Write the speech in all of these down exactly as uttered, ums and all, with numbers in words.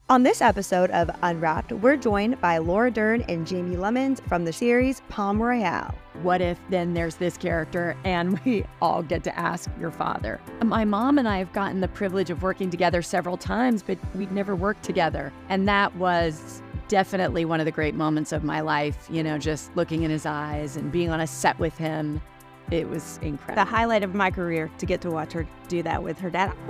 On this episode of Unwrapped, we're joined by Laura Dern and Jamie Lemons from the series Palm Royale. What if then there's this character and we all get to ask your father? My mom and I have gotten the privilege of working together several times, but we've never worked together. And that was definitely one of the great moments of my life, you know, just looking in his eyes and being on a set with him. It was incredible. The highlight of my career to get to watch her do that with her dad.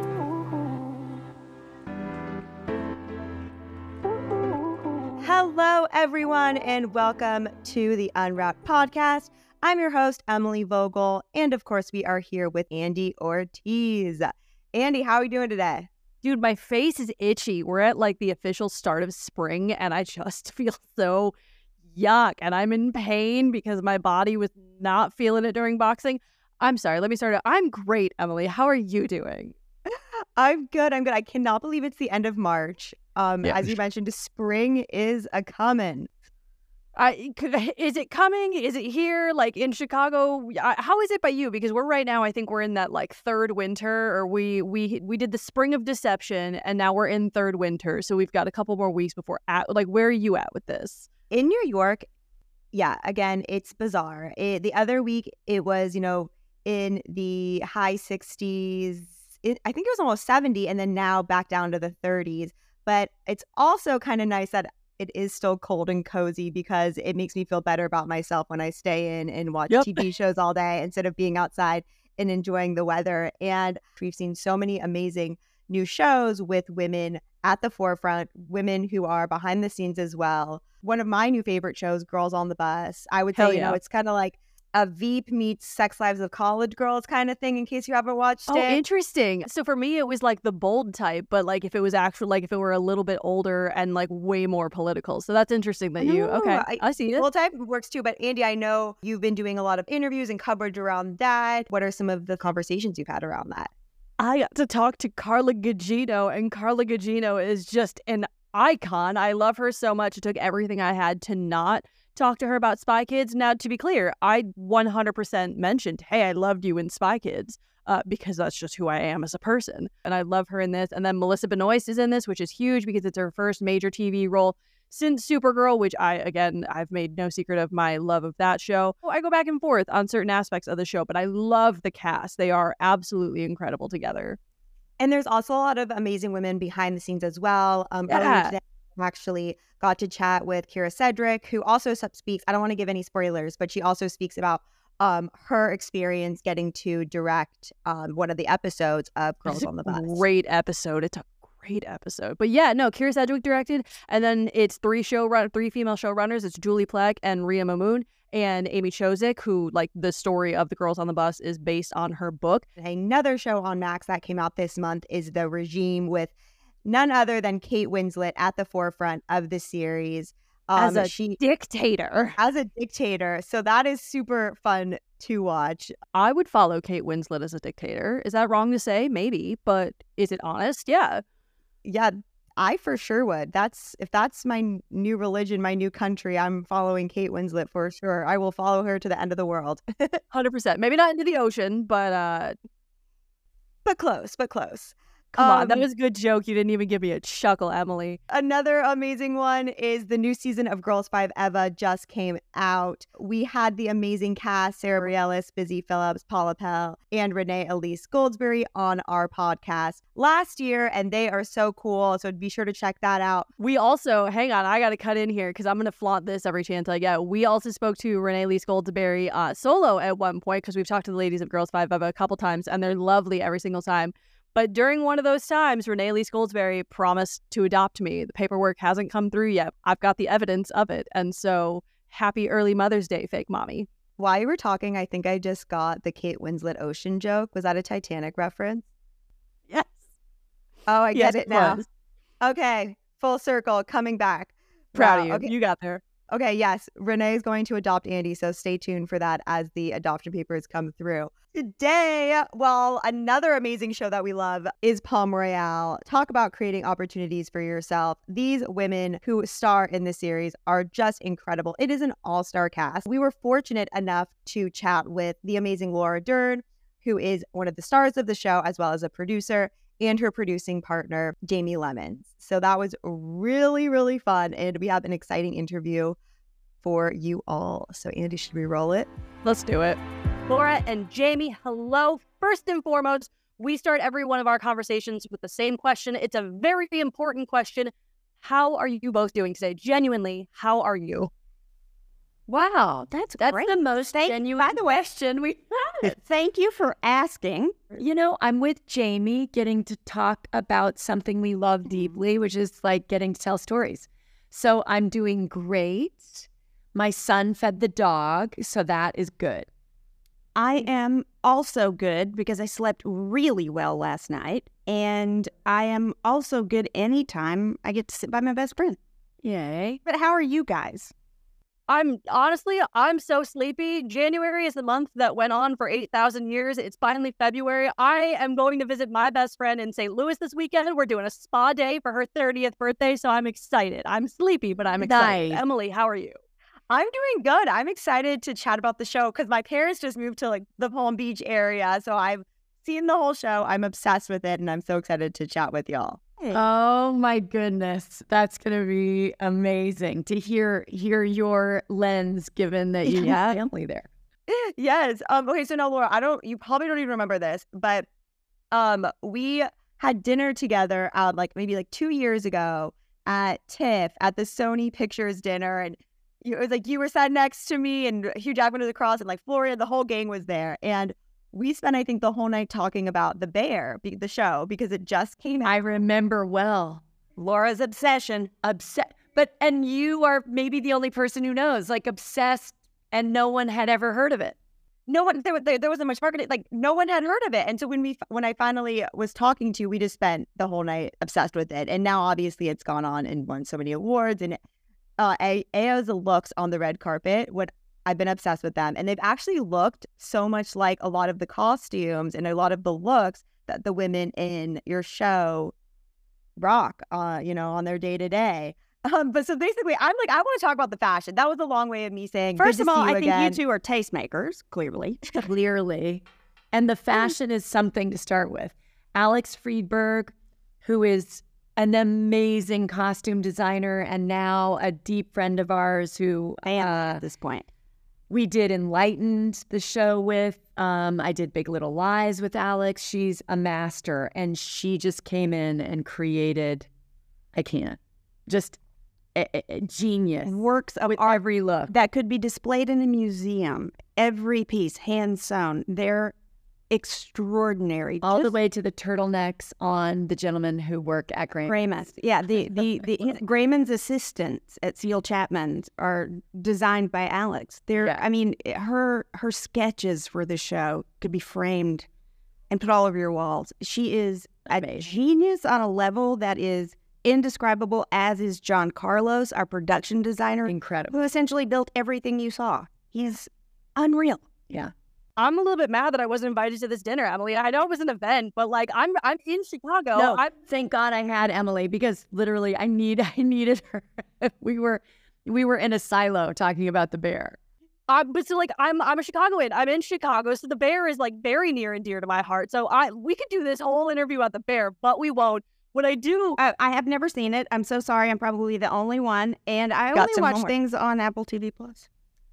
Hello, everyone, and welcome to the Unwrapped podcast. I'm your host, Emily Vogel, and of course, we are here with Andy Ortiz. Andy, how are you doing today? Dude, my face is itchy. We're at like the official start of spring, and I just feel so yuck, and I'm in pain because my body was not feeling it during boxing. I'm sorry, let me start. I'm great, Emily. How are you doing? I'm good. I'm good. I cannot believe it's the end of March. Um, yeah. As you mentioned, spring is a coming. I, is it coming? Is it here? Like in Chicago? How is it by you? Because we're right now, I think we're in that like third winter, or we we we did the spring of deception, and now we're in third winter. So we've got a couple more weeks before. At, like, where are you at with this? In New York, yeah. Again, it's bizarre. It, the other week, it was you know in the high sixties. It, I think it was almost seventy, and then now back down to the thirties. But it's also kind of nice that it is still cold and cozy because it makes me feel better about myself when I stay in and watch yep. T V shows all day instead of being outside and enjoying the weather. And we've seen so many amazing new shows with women at the forefront, women who are behind the scenes as well. One of my new favorite shows, Girls on the Bus. I would say, Hell you yeah. know, it's kind of like a Veep meets Sex Lives of College Girls kind of thing, in case you haven't watched oh, it. Oh, interesting. So for me, it was like the bold type, but like if it was actually like if it were a little bit older and like way more political. So that's interesting that you, okay, I, I see it. Bold type works too. But Andy, I know you've been doing a lot of interviews and coverage around that. What are some of the conversations you've had around that? I got to talk to Carla Gugino, and Carla Gugino is just an icon. I love her so much. It took everything I had to not talk to her about Spy Kids. Now, to be clear, I one hundred percent mentioned, hey, I loved you in Spy Kids, uh, because that's just who I am as a person. And I love her in this. And then Melissa Benoist is in this, which is huge because it's her first major T V role since Supergirl, which I, again, I've made no secret of my love of that show. I go back and forth on certain aspects of the show, but I love the cast. They are absolutely incredible together. And there's also a lot of amazing women behind the scenes as well. Um, yeah. Earlier today, I actually got to chat with Kira Cedric, who also speaks, I don't want to give any spoilers, but she also speaks about um, her experience getting to direct um, one of the episodes of Girls on the Bus. Great episode. It's a great episode. But yeah, no, Kira Sedgwick directed, and then it's three show run, three female showrunners. It's Julie Plec and Ria Mamoon and Amy Chozick, who, like, the story of the Girls on the Bus is based on her book. Another show on Max that came out this month is The Regime, with none other than Kate Winslet at the forefront of the series. Um, as a she, dictator. As a dictator. So that is super fun to watch. I would follow Kate Winslet as a dictator. Is that wrong to say? Maybe. But is it honest? Yeah. Yeah, I for sure would. That's if that's my new religion, my new country, I'm following Kate Winslet for sure. I will follow her to the end of the world. one hundred percent. Maybe not into the ocean, but... uh, But close, but close. Come um, on, that was a good joke. You didn't even give me a chuckle, Emily. Another amazing one is the new season of Girls Five Eva just came out. We had the amazing cast, Sarah Bareilles, Busy Phillips, Paula Pell, and Renee Elise Goldsberry on our podcast last year, and they are so cool. So be sure to check that out. We also, hang on, I got to cut in here because I'm going to flaunt this every chance I get. We also spoke to Renee Elise Goldsberry uh, solo at one point because we've talked to the ladies of Girls Five Eva a couple times, and they're lovely every single time. But during one of those times, Renee Elise Goldsberry promised to adopt me. The paperwork hasn't come through yet. I've got the evidence of it. And so happy early Mother's Day, fake mommy. While you were talking, I think I just got the Kate Winslet ocean joke. Was that a Titanic reference? Yes. Oh, I yes, get it, it now. Was. Okay. Full circle, coming back. Proud wow. of you. Okay. You got there. Okay, yes, Renee is going to adopt Andy, so stay tuned for that as the adoption papers come through. Today, well, another amazing show that we love is Palm Royale. Talk about creating opportunities for yourself. These women who star in this series are just incredible. It is an all-star cast. We were fortunate enough to chat with the amazing Laura Dern, who is one of the stars of the show, as well as a producer, and her producing partner, Jamie Lemons. So that was really, really fun. And we have an exciting interview for you all. So Andy, should we roll it? Let's do it. Laura and Jamie, hello. First and foremost, we start every one of our conversations with the same question. It's a very important question. How are you both doing today? Genuinely, how are you? Wow, that's That's great. the most Thank- genuine by the way- question we had. Thank you for asking. You know, I'm with Jamie getting to talk about something we love deeply, which is like getting to tell stories. So I'm doing great. My son fed the dog, so that is good. I am also good because I slept really well last night. And I am also good anytime I get to sit by my best friend. Yay. But how are you guys? I'm honestly, I'm so sleepy. January is the month that went on for eight thousand years. It's finally February. I am going to visit my best friend in Saint Louis this weekend. We're doing a spa day for her thirtieth birthday, so I'm excited. I'm sleepy, but I'm excited. Nice. Emily, how are you? I'm doing good. I'm excited to chat about the show because my parents just moved to like the Palm Beach area. So I've seen the whole show. I'm obsessed with it and I'm so excited to chat with y'all. Oh my goodness, that's gonna be amazing to hear hear your lens, given that you have family there. Yes. Um, okay, so now Laura, I don't you probably don't even remember this, but um we had dinner together um like maybe like two years ago at TIFF at the Sony Pictures dinner, and you, it was like you were sat next to me and Hugh Jackman was across and like Floria, the whole gang was there. And we spent, I think, the whole night talking about The Bear, be- the show, because it just came out. I remember well. Laura's obsession. Obsessed, but and you are maybe the only person who knows, like obsessed, and no one had ever heard of it. No one, there, there, there wasn't much marketing. Like no one had heard of it. And so when we, when I finally was talking to you, we just spent the whole night obsessed with it. And now obviously it's gone on and won so many awards. And uh, A- Ao's looks on the red carpet, what I've been obsessed with them. And they've actually looked so much like a lot of the costumes and a lot of the looks that the women in your show rock, uh, you know, on their day to day. Um, but so basically, I'm like, I want to talk about the fashion. That was a long way of me saying, First good of to all, see you I think again. you two are tastemakers, clearly. Clearly. And the fashion is something to start with. Alex Friedberg, who is an amazing costume designer and now a deep friend of ours who uh, at this point. we did Enlightened, the show with. Um, I did Big Little Lies with Alex. She's a master, and she just came in and created, I can't, just a, a- a genius Works of with art every look. that could be displayed in a museum. Every piece, hand sewn. They're extraordinary. All the Just way to the turtlenecks on the gentlemen who work at Graham. Grayman's. Yeah, the the the Grayman's assistants at Seal Chapman's are designed by Alex. They're, Yeah. I mean, her her sketches for the show could be framed and put all over your walls. She is a Amazing. genius on a level that is indescribable. As is John Carlos, our production designer, Incredible. who essentially built everything you saw. He's unreal. Yeah. I'm a little bit mad that I wasn't invited to this dinner, Emily. I know it was an event, but like I'm I'm in Chicago. No, I'm thank God I had Emily, because literally I need I needed her. we were we were in a silo talking about the bear. I, but so like I'm I'm a Chicagoan. I'm in Chicago, so the Bear is like very near and dear to my heart. So I we could do this whole interview about the Bear, but we won't. What I do, I, I have never seen it. I'm so sorry. I'm probably the only one, and I Got only some watch homework. things on Apple T V Plus.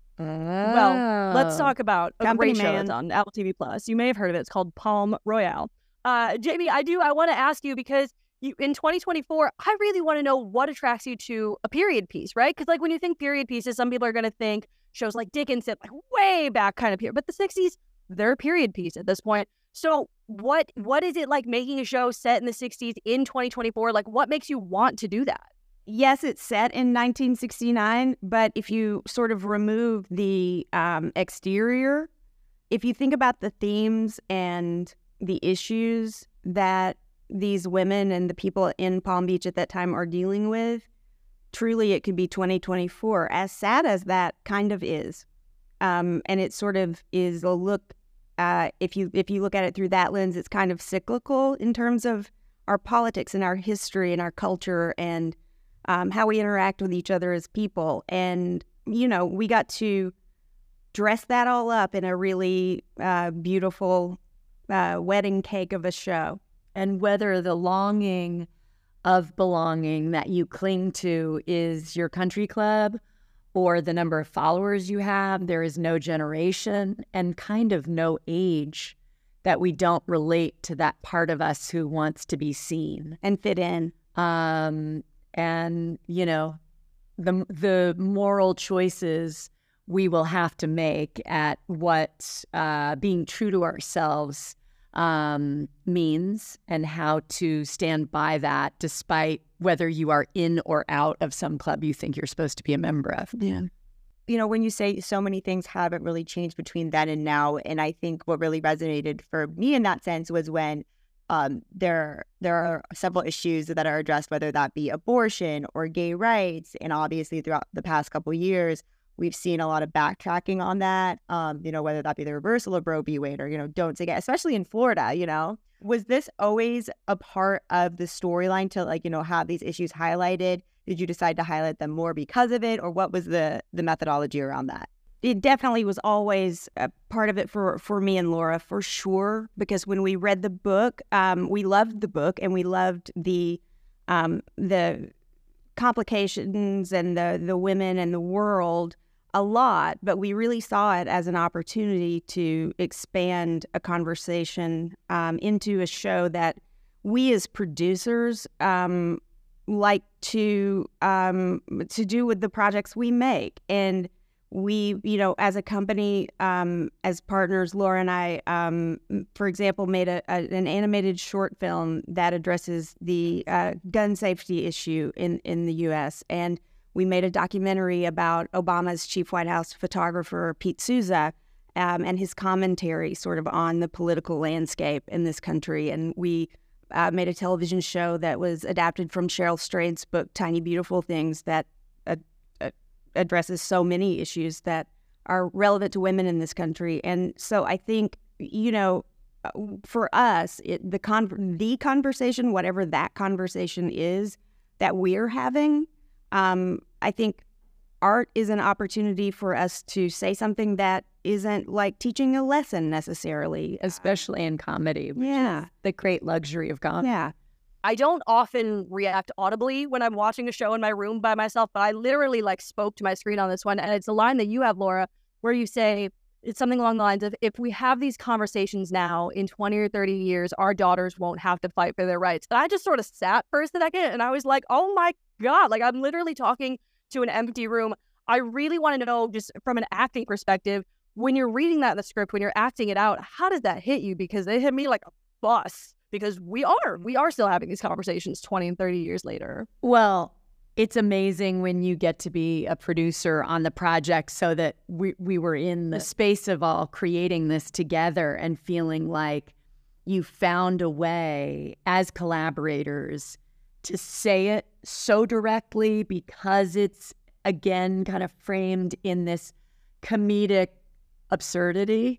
well, let's talk about a Company great show man. that's on Apple T V Plus. You may have heard of it. It's called Palm Royale. Uh, Jamie, I do. I want to ask you because you in twenty twenty-four, I really want to know what attracts you to a period piece, right? Because like when you think period pieces, some people are going to think shows like Dickinson, like way back kind of period. But the sixties, they're a period piece at this point. So what what is it like making a show set in the sixties in twenty twenty-four? Like what makes you want to do that? Yes, it's set in nineteen sixty-nine, but if you sort of remove the um, exterior, if you think about the themes and the issues that these women and the people in Palm Beach at that time are dealing with, truly it could be twenty twenty-four, as sad as that kind of is. Um, and it sort of is a look, uh, if you if you look at it through that lens, it's kind of cyclical in terms of our politics and our history and our culture and Um, how we interact with each other as people. And, you know, we got to dress that all up in a really uh, beautiful uh, wedding cake of a show. and whether the longing of belonging that you cling to is your country club or the number of followers you have. There is no generation and kind of no age that we don't relate to that part of us who wants to be seen and fit in. Um, and, you know, the the moral choices we will have to make at what uh, being true to ourselves um, means and how to stand by that despite whether you are in or out of some club you think you're supposed to be a member of. Yeah. You know, when you say so many things haven't really changed between then and now, and I think what really resonated for me in that sense was when um, there there are several issues that are addressed, whether that be abortion or gay rights, and obviously throughout the past couple of years, we've seen a lot of backtracking on that. Um, you know, whether that be the reversal of Roe v. Wade or you know, don't say gay, especially in Florida. You know, was this always a part of the storyline to like you know have these issues highlighted? Did you decide to highlight them more because of it, or what was the the methodology around that? It definitely was always a part of it for, for me and Laura, for sure, because when we read the book, um, we loved the book and we loved the um, the complications and the, the women and the world a lot, but we really saw it as an opportunity to expand a conversation um, into a show that we as producers um, like to um, to do with the projects we make. And we, you know, as a company, um, as partners, Laura and I, um, for example, made a, a, an animated short film that addresses the uh, gun safety issue in, in the U S. And we made a documentary about Obama's chief White House photographer, Pete Souza, um, and his commentary sort of on the political landscape in this country. And we uh, made a television show that was adapted from Cheryl Strayed's book, Tiny Beautiful Things, that uh, uh, addresses so many issues that are relevant to women in this country. And so I think, you know, for us, it, the con- the conversation, whatever that conversation is that we're having, um, I think art is an opportunity for us to say something that isn't like teaching a lesson necessarily. Especially in comedy, which Yeah. is the great luxury of comedy. Yeah. I don't often react audibly when I'm watching a show in my room by myself, but I literally like spoke to my screen on this one. And it's a line that you have, Laura, where you say, it's something along the lines of, if we have these conversations now in twenty or thirty years, our daughters won't have to fight for their rights. And I just sort of sat for a second and I was like, oh my God, like I'm literally talking to an empty room. I really wanted to know, just from an acting perspective, when you're reading that in the script, when you're acting it out, how does that hit you? Because it hit me like a bus, because we are, we are still having these conversations twenty and thirty years later. Well, it's amazing when you get to be a producer on the project, so that we, we were in the space of all creating this together and feeling like you found a way as collaborators to say it so directly, because it's, again, kind of framed in this comedic absurdity.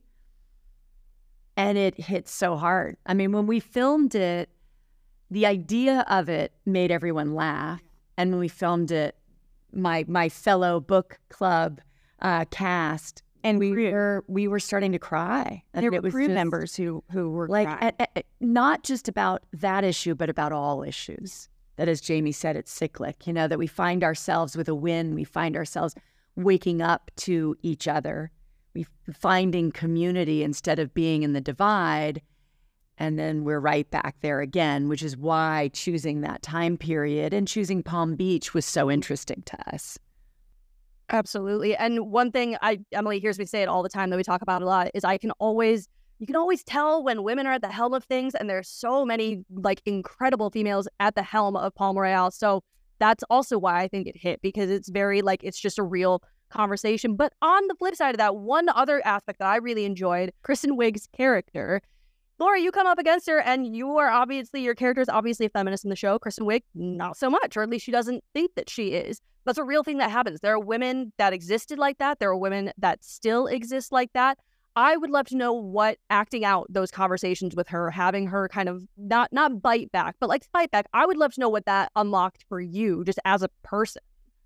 And it hits so hard. I mean, when we filmed it, the idea of it made everyone laugh. And when we filmed it, my my fellow book club uh, cast, and we were we were starting to cry. And There were it was crew just, members who, who were like crying. a- a- not just about that issue, but about all issues. That, as Jamie said, it's cyclic. You know, that we find ourselves with a win, we find ourselves waking up to each other, we finding community instead of being in the divide. And then we're right back there again, which is why choosing that time period and choosing Palm Beach was so interesting to us. Absolutely. And one thing I, Emily hears me say it all the time that we talk about a lot is I can always, you can always tell when women are at the helm of things, and there's so many like incredible females at the helm of Palm Royale. So that's also why I think it hit, because it's very like, it's just a real conversation. But on the flip side of that, one other aspect that I really enjoyed, Kristen Wiig's character. Laura, you come up against her, and you are obviously, your character is obviously a feminist in the show. Kristen Wiig, not so much, or at least she doesn't think that she is. That's a real thing that happens. There are women that existed like that. There are women that still exist like that. I would love to know what acting out those conversations with her, having her kind of not not bite back, but like fight back. I would love to know what that unlocked for you just as a person.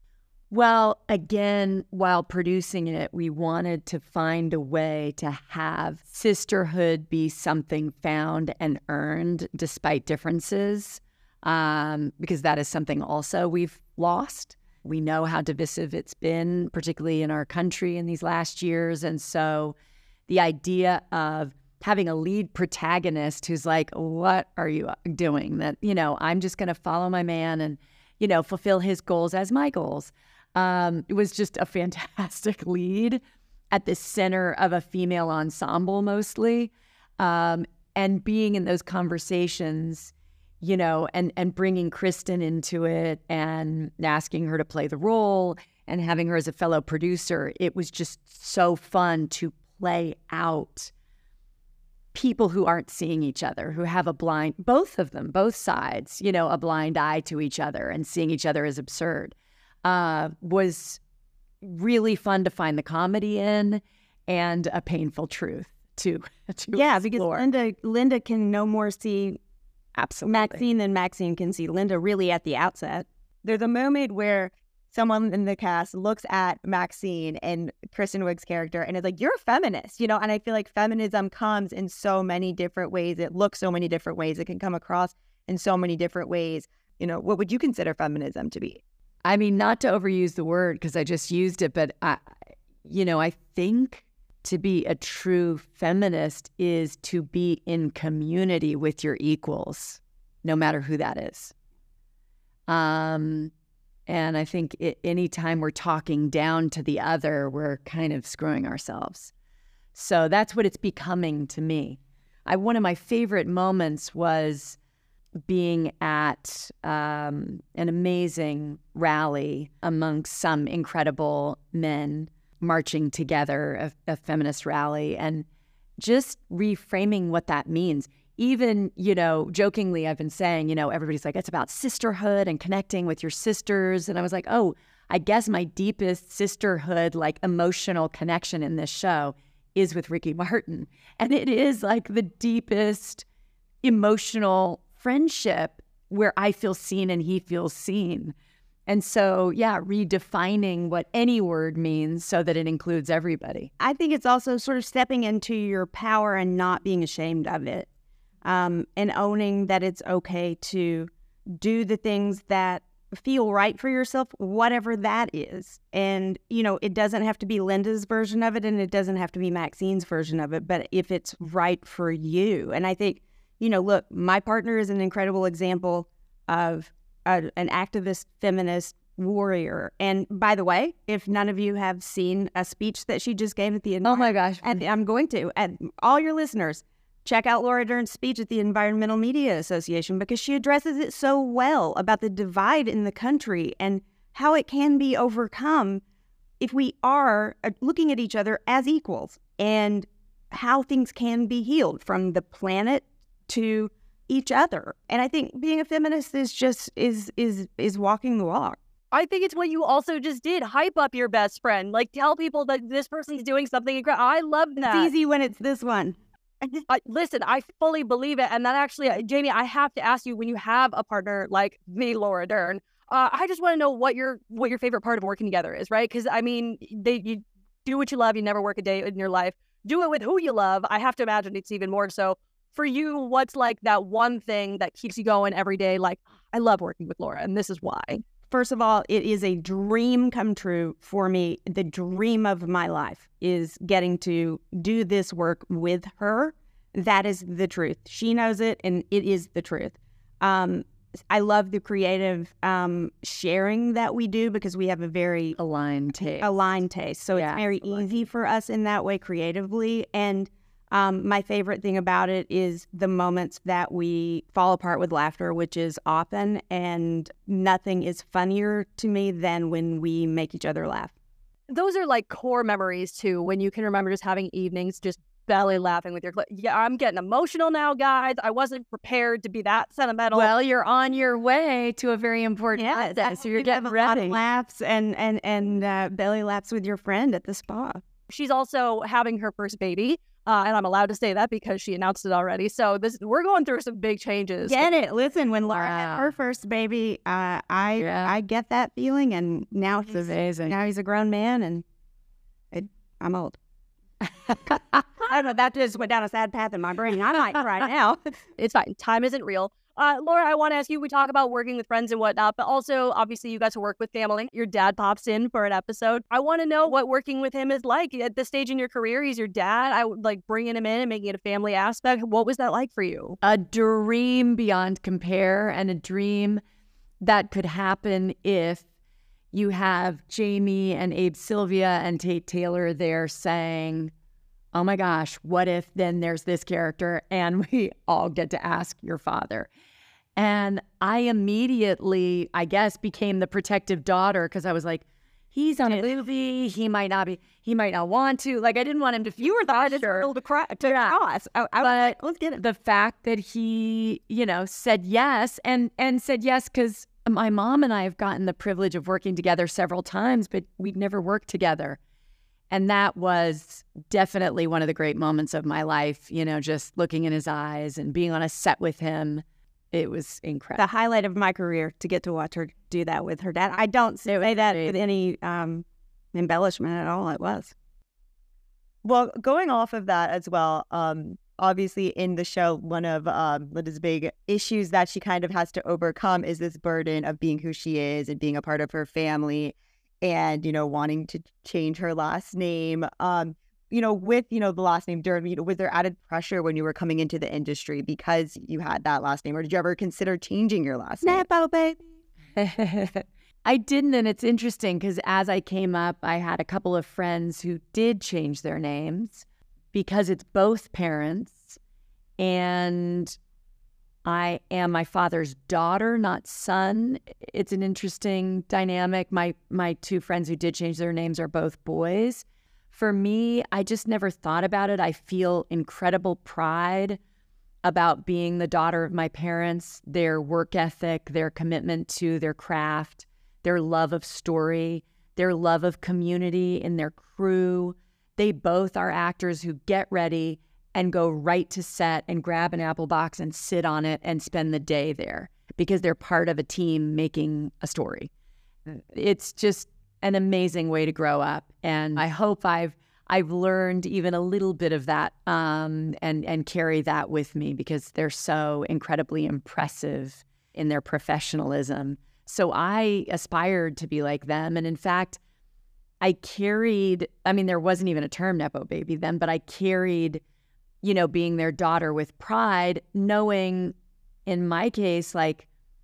Well, again, while producing it, we wanted to find a way to have sisterhood be something found and earned despite differences, um, because that is something also we've lost. We know how divisive it's been, particularly in our country in these last years. And so the idea of having a lead protagonist who's like, what are you doing? That, you know, I'm just going to follow my man and, you know, fulfill his goals as my goals. Um, it was just a fantastic lead at the center of a female ensemble mostly. Um, and being in those conversations, you know, and, and bringing Kristen into it and asking her to play the role and having her as a fellow producer, it was just so fun to play out people who aren't seeing each other, who have a blind, both of them, both sides, you know, a blind eye to each other and seeing each other as absurd. Uh, was really fun to find the comedy in and a painful truth to, to yeah, explore. because Linda Linda can no more see Absolutely. Maxine than Maxine can see Linda really at the outset. There's a moment where someone in the cast looks at Maxine and Kristen Wiig's character and is like, you're a feminist, you know? And I feel like feminism comes in so many different ways. It looks so many different ways. It can come across in so many different ways. You know, what would you consider feminism to be? I mean, not to overuse the word because I just used it, but I, you know, I think to be a true feminist is to be in community with your equals, no matter who that is. Um, and I think it, anytime we're talking down to the other, we're kind of screwing ourselves. So that's what it's becoming to me. I, one of my favorite moments was being at um, an amazing rally amongst some incredible men marching together, a, a feminist rally, and just reframing what that means. Even, you know, jokingly, I've been saying, you know, everybody's like, it's about sisterhood and connecting with your sisters. And I was like, oh, I guess my deepest sisterhood, like emotional connection in this show is with Ricky Martin. And it is like the deepest emotional friendship where I feel seen and he feels seen. And so, yeah, redefining what any word means so that it includes everybody. I think it's also sort of stepping into your power and not being ashamed of it, um, and owning that it's okay to do the things that feel right for yourself, whatever that is. And, you know, it doesn't have to be Linda's version of it and it doesn't have to be Maxine's version of it, but if it's right for you. And I think, you know, look, my partner is an incredible example of a, an activist, feminist warrior. And by the way, if none of you have seen a speech that she just gave at the end, oh my gosh, and I'm going to, and all your listeners, check out Laura Dern's speech at the Environmental Media Association because she addresses it so well about the divide in the country and how it can be overcome if we are looking at each other as equals and how things can be healed from the planet to each other. And I think being a feminist is just is is is walking the walk. I think it's what you also just did. Hype up your best friend. Like, tell people that this person's doing something incredible. I love that. It's easy when it's this one. I, listen, I fully believe it. And that actually, uh, Jamie, I have to ask you, when you have a partner like me, Laura Dern, uh, I just want to know what your what your favorite part of working together is, right? Because, I mean, they you do what you love. You never work a day in your life. Do it with who you love. I have to imagine it's even more so. For you, what's like that one thing that keeps you going every day? Like, I love working with Laura, and this is why. First of all, it is a dream come true for me. The dream of my life is getting to do this work with her. That is the truth. She knows it, and it is the truth. Um, I love the creative um, sharing that we do because we have a very aligned taste. Aligned taste. So yeah, it's very easy for us in that way creatively. And Um, my favorite thing about it is the moments that we fall apart with laughter, which is often, and nothing is funnier to me than when we make each other laugh. Those are like core memories too, when you can remember just having evenings, just belly laughing with your cl- yeah, I'm getting emotional now, guys. I wasn't prepared to be that sentimental. Well, you're on your way to a very important yeah, process, so you're getting a ready. lot of laughs and, and, and uh, belly laughs with your friend at the spa. She's also having her first baby. Uh, and I'm allowed to say that because she announced it already. So this we're going through some big changes. Get it? Listen, when Laura Wow. had her first baby, uh, I Yeah. I get that feeling, and now It's he's amazing. now he's a grown man, and it, I'm old. I don't know. That just went down a sad path in my brain. I might cry now. It's fine. Time isn't real. Uh, Laura, I want to ask you, we talk about working with friends and whatnot, but also obviously you got to work with family. Your dad pops in for an episode. I want to know what working with him is like at this stage in your career. He's your dad. I would like bringing him in and making it a family aspect. What was that like for you? A dream beyond compare, and a dream that could happen if you have Jamie and Abe Sylvia and Tate Taylor there saying, oh my gosh, what if then there's this character and we all get to ask your father? And I immediately, I guess, became the protective daughter because I was like, he's on a movie. He might not be, he might not want to. Like, I didn't want him to feel You were the hardest pressure. girl to cry to Yeah. cross. I, I was But like, let's get it. the fact that he, you know, said yes and and said yes because my mom and I have gotten the privilege of working together several times, but we'd never worked together. And that was definitely one of the great moments of my life, you know, just looking in his eyes and being on a set with him. It was incredible. The highlight of my career to get to watch her do that with her dad. I don't say that with any um, embellishment at all. It was. Well, going off of that as well, um, obviously in the show, one of um, Linda's big issues that she kind of has to overcome is this burden of being who she is and being a part of her family and, you know, wanting to change her last name. Um, you know, with, you know, the last name Durham, you know, was there added pressure when you were coming into the industry because you had that last name? Or did you ever consider changing your last name? Nepo baby. I didn't, and it's interesting because as I came up, I had a couple of friends who did change their names because it's both parents, and I am my father's daughter, not son. It's an interesting dynamic. My my two friends who did change their names are both boys. For me, I just never thought about it. I feel incredible pride about being the daughter of my parents, their work ethic, their commitment to their craft, their love of story, their love of community in their crew. They both are actors who get ready and go right to set and grab an apple box and sit on it and spend the day there because they're part of a team making a story. It's just an amazing way to grow up. And I hope I've I've learned even a little bit of that um, and, and carry that with me because they're so incredibly impressive in their professionalism. So I aspired to be like them. And in fact, I carried, I mean, there wasn't even a term Nepo baby then, but I carried, you know, being their daughter with pride, knowing in my case, like,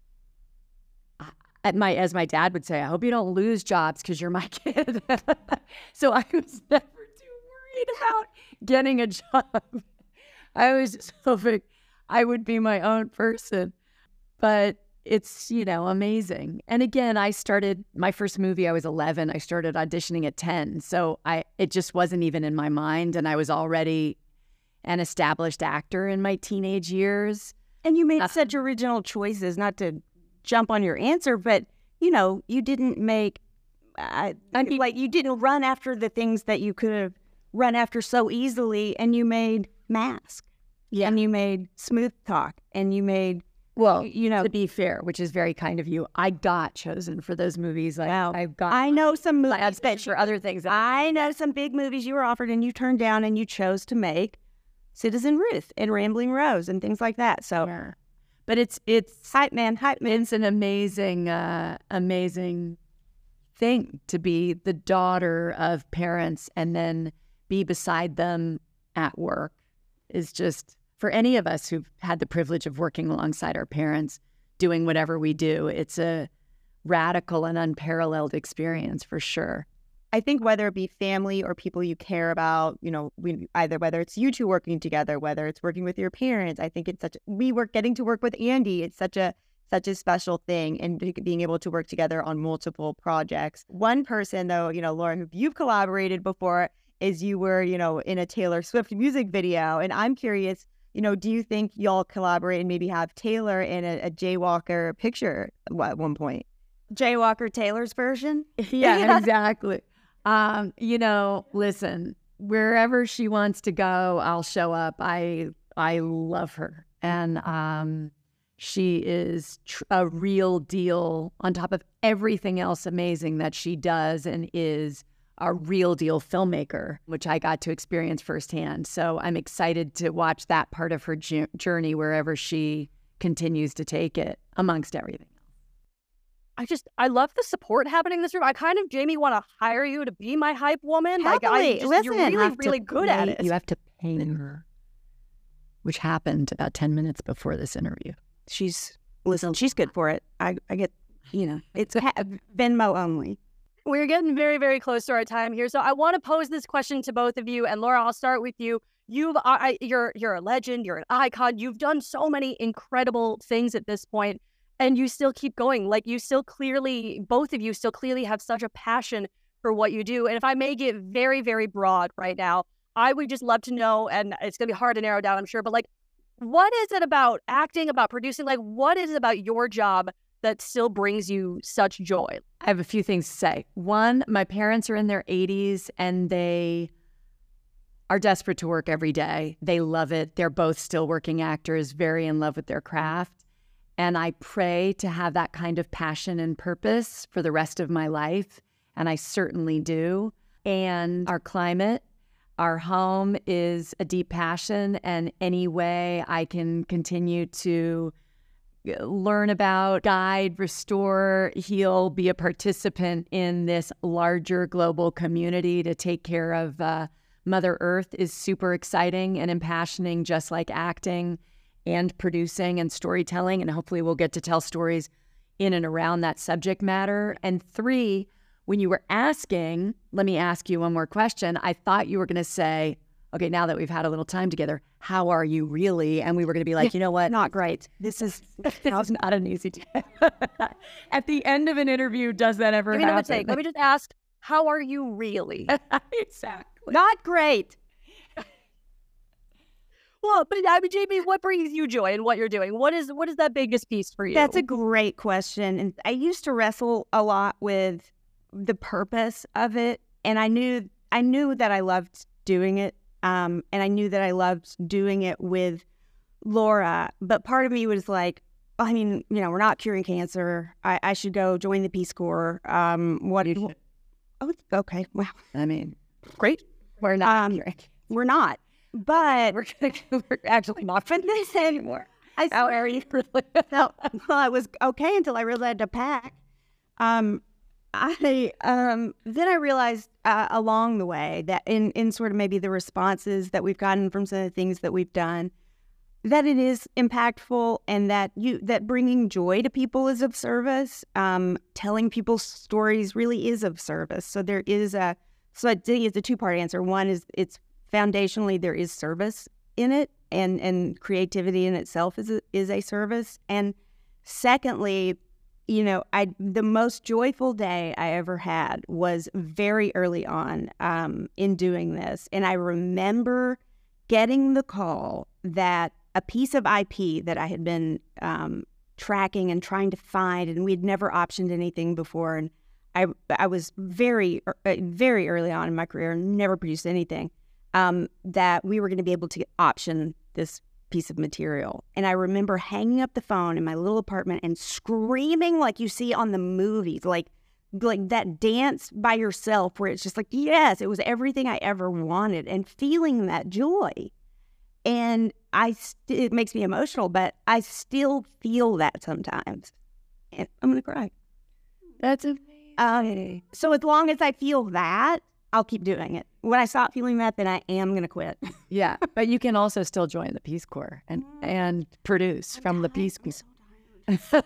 at my, as my dad would say, I hope you don't lose jobs because you're my kid. So I was never too worried about getting a job. I was just hoping I would be my own person. But it's, you know, amazing. And again, I started my first movie, I was eleven. I started auditioning at ten. So I it just wasn't even in my mind. And I was already an established actor in my teenage years. And you made Uh, such original choices, not to jump on your answer, but, you know, you didn't make, uh, I mean- like, you didn't run after the things that you could have run after so easily, and you made Mask. Yeah. And you made Smooth Talk, and you made, Well, you know, to be fair, which is very kind of you, I got chosen for those movies. Like, Wow. I've got I know some I movies had that for other things. that- I know some big movies you were offered and you turned down, and you chose to make Citizen Ruth and Rambling Rose and things like that. So, Yeah. But it's it's hype man, hype man. it's an amazing, uh, amazing thing to be the daughter of parents and then be beside them at work. Is just for any of us who've had the privilege of working alongside our parents, doing whatever we do. It's a radical and unparalleled experience for sure. I think whether it be family or people you care about, you know, we, either whether it's you two working together, whether it's working with your parents, I think it's such, we work getting to work with Andy. It's such a, such a special thing, and be- being able to work together on multiple projects. One person though, you know, Laura, who you've collaborated before is you were, you know, in a Taylor Swift music video. And I'm curious, you know, do you think y'all collaborate and maybe have Taylor in a, a Jaywalker picture at one point? Jaywalker Taylor's version. Yeah, exactly. Um, you know, listen, wherever she wants to go, I'll show up. I I love her, and um, she is tr- a real deal on top of everything else amazing that she does, and is a real deal filmmaker, which I got to experience firsthand. So I'm excited to watch that part of her ju- journey wherever she continues to take it, amongst everything. I just, I love the support happening in this room. I kind of, Jamie, want to hire you to be my hype woman. Like, I Happily. just, Listen, you're really, have to really good at pay- it. You have to pay her, which happened about ten minutes before this interview. She's, listen, she's good for it. I, I get, you know, it's ha- Venmo only. We're getting very, very close to our time here. So I want to pose this question to both of you. And Laura, I'll start with you. You've, I, you're, you're a legend. You're an icon. You've done so many incredible things at this point, and you still keep going. Like, you still clearly, both of you still clearly have such a passion for what you do. And if I may get very, very broad right now, I would just love to know, and it's going to be hard to narrow down, I'm sure, but like, what is it about acting, about producing? Like, what is it about your job that still brings you such joy? I have a few things to say. One, my parents are in their eighties and they are desperate to work every day. They love it. They're both still working actors, very in love with their craft. And I pray to have that kind of passion and purpose for the rest of my life. And I certainly do. And our climate, our home is a deep passion. And any way I can continue to learn about, guide, restore, heal, be a participant in this larger global community to take care of uh, Mother Earth is super exciting and impassioning, just like acting and producing and storytelling. And hopefully we'll get to tell stories in and around that subject matter. And three, when you were asking, let me ask you one more question. I thought you were going to say, okay, now that we've had a little time together, how are you really? And we were going to be like, you know what? Not great. This is This is not an easy day. At the end of an interview, does that ever Give me happen? another take. Let me just ask, how are you really? Exactly. not great. Well, but I mean, Jamie, what brings you joy in what you're doing? What is what is that biggest piece for you? That's a great question. And I used to wrestle a lot with the purpose of it. And I knew I knew that I loved doing it. Um, and I knew that I loved doing it with Laura. But part of me was like, I mean, you know, we're not curing cancer. I, I should go join the Peace Corps. Um, what? You should. Oh, okay. Wow. I mean, Great. we're not Um, hearing. We're not. But We're, gonna, we're actually not for this anymore. I How are you really? felt, well, I was okay until I really had to pack. Um, I um, then I realized uh, along the way that in, in sort of maybe the responses that we've gotten from some of the things that we've done, that it is impactful and that you that bringing joy to people is of service. Um, telling people's stories really is of service. So there is a so I think it's a two part answer. One is it's foundationally there is service in it, and and creativity in itself is a, is a service. And secondly, you know, I the most joyful day I ever had was very early on um, in doing this, and I remember getting the call that a piece of I P that I had been um, tracking and trying to find, and we had never optioned anything before, and I I was very very early on in my career, never produced anything. Um, that we were going to be able to option this piece of material. And I remember hanging up the phone in my little apartment and screaming like you see on the movies, like like that dance by yourself where it's just like, yes, it was everything I ever wanted, and feeling that joy. And I st- it makes me emotional, but I still feel that sometimes. And I'm going to cry. That's amazing. Um, so as long as I feel that, I'll keep doing it. When I stop feeling that, then I am going to quit. Yeah, but you can also still join the Peace Corps and, and produce from the Peace Corps.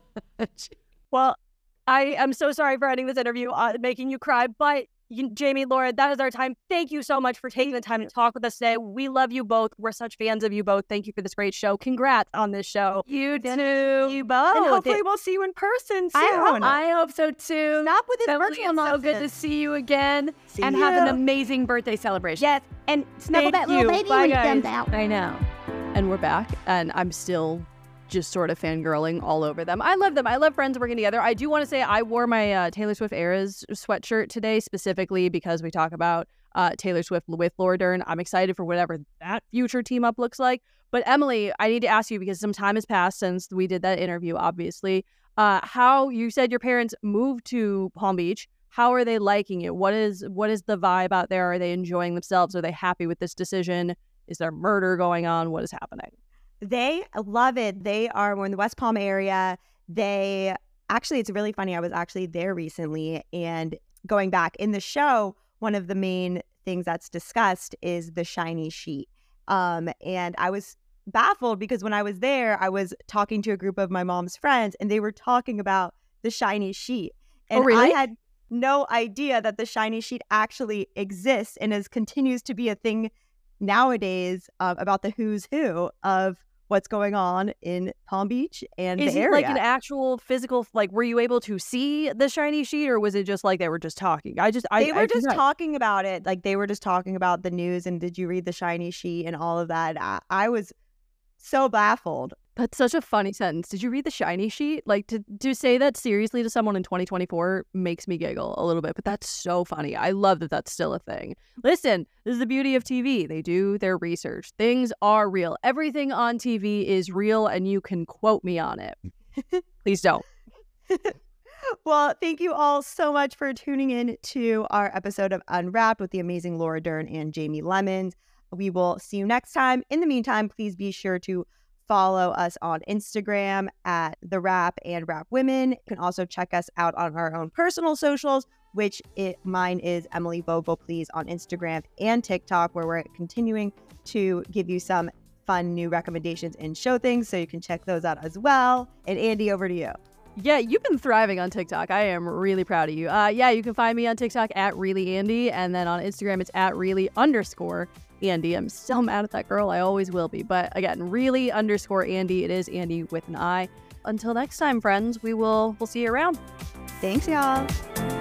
Well, I am so sorry for ending this interview, uh, making you cry, but you, Jamie, Laura, that is our time. Thank you so much for taking the time to talk with us today. We love you both. We're such fans of you both. Thank you for this great show. Congrats on this show. You too. You both. And hopefully we'll see you in person soon. I hope- I hope so too. Stop with this Beverly, virtual it's so nonsense. good to see you again. See and you. have an amazing birthday celebration. Yes, and snuggle Thank that little you. baby Bye, when he guys. comes out. I know. And we're back, and I'm still just sort of fangirling all over them. I love them. I love friends working together. I do want to say I wore my uh, Taylor Swift Eras sweatshirt today specifically because we talk about uh, Taylor Swift with Laura Dern. I'm excited for whatever that future team up looks like. But Emily, I need to ask you because some time has passed since we did that interview, obviously. Uh, how you said your parents moved to Palm Beach. How are they liking it? What is what is the vibe out there? Are they enjoying themselves? Are they happy with this decision? Is there murder going on? What is happening? They love it. They are we're in the West Palm area. They actually, it's really funny. I was actually there recently, and going back in the show, one of the main things that's discussed is the shiny sheet. Um, and I was baffled because when I was there, I was talking to a group of my mom's friends, and they were talking about the shiny sheet. And oh, really? I had no idea that the shiny sheet actually exists and is continues to be a thing nowadays, uh, about the who's who of what's going on in Palm Beach and Is the it area. like an actual physical, like, were you able to see the shiny sheet, or was it just like they were just talking? I just, I, They were I just cannot- talking about it. Like, they were just talking about the news and did you read the shiny sheet and all of that. I, I was so baffled. That's such a funny sentence. Did you read the shiny sheet? Like, to, to say that seriously to someone in twenty twenty-four makes me giggle a little bit, but that's so funny. I love that that's still a thing. Listen, this is the beauty of T V. They do their research. Things are real. Everything on T V is real, and you can quote me on it. Please don't. Well, thank you all so much for tuning in to our episode of Unwrapped with the amazing Laura Dern and Jamie Lemons. We will see you next time. In the meantime, please be sure to follow us on Instagram at The Wrap and Wrap Women. You can also check us out on our own personal socials, which it, mine is Emily Vogel, please, on Instagram and TikTok, where we're continuing to give you some fun new recommendations and show things, so you can check those out as well. And Andy, over to you. Yeah, you've been thriving on TikTok. I am really proud of you. Uh, yeah, you can find me on TikTok at Really Andy, and then on Instagram it's at Really underscore Andy. I'm still mad at that girl. I always will be. But again, Really underscore Andy. It is Andy with an I. Until next time, friends, we will we'll see you around. Thanks, y'all.